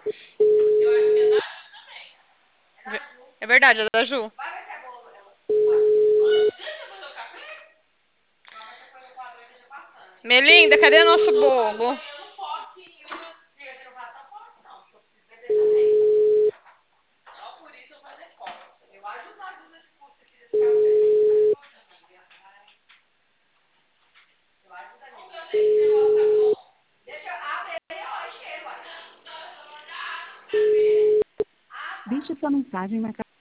É verdade, é da Ju. Melinda, cadê nosso bolo? Deixe sua mensagem na